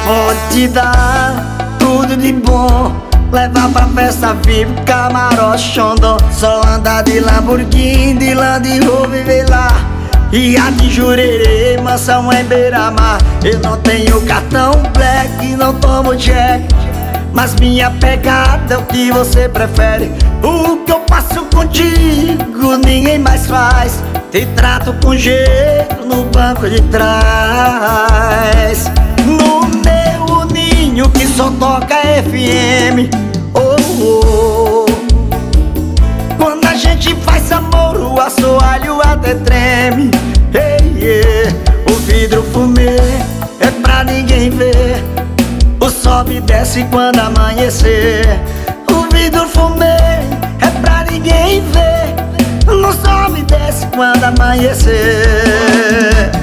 pode te dar tudo de bom, levar pra festa VIP, camarote, xondó. Só andar de Lamborghini, de Land Rover, viver lá. E a de Jurerê, mansão em Beira-Mar. Eu não tenho cartão black, não tomo jack, mas minha pegada é o que você prefere. O que eu faço contigo ninguém mais faz. Te trato com jeito no banco de trás. No meu ninho que só toca FM. Oh, oh. Quando a gente faz amor, o assoalho até treme. Hey, yeah. O vidro fumê é pra ninguém ver. O sobe e desce quando amanhecer. O vidro fumê é pra ninguém ver. No sobe e desce quando amanhecer.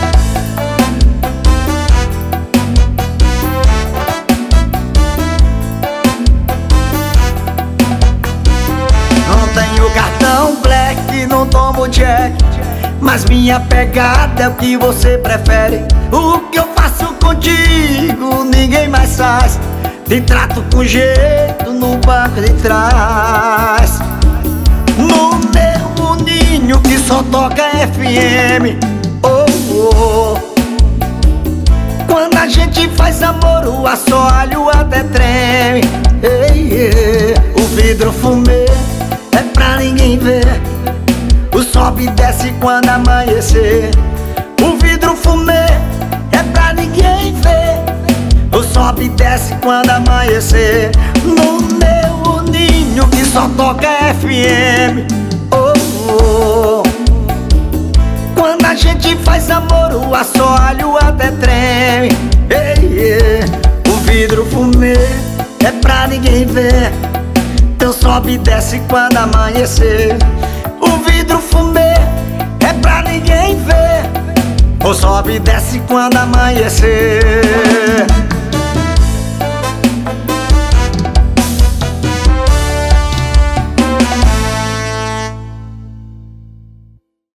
Não tenho cartão black, não tomo jack, mas minha pegada é o que você prefere. O que eu faço contigo ninguém mais faz. Te trato com jeito no banco de trás. No meu ninho que só toca FM. Oh, oh. Quando a gente faz amor, o assoalho até treme. Hey, yeah. O vidro fumê é pra ninguém ver. O sobe e desce quando amanhecer. O vidro fumê é pra ninguém ver. O sobe e desce quando amanhecer. No meu ninho que só toca FM. Oh, oh. Quando a gente faz amor, o assoalho até treme. Hey, yeah. O vidro fumê é pra ninguém ver. Então sobe e desce quando amanhecer. O vidro fumê é pra ninguém ver. Ou sobe e desce quando amanhecer.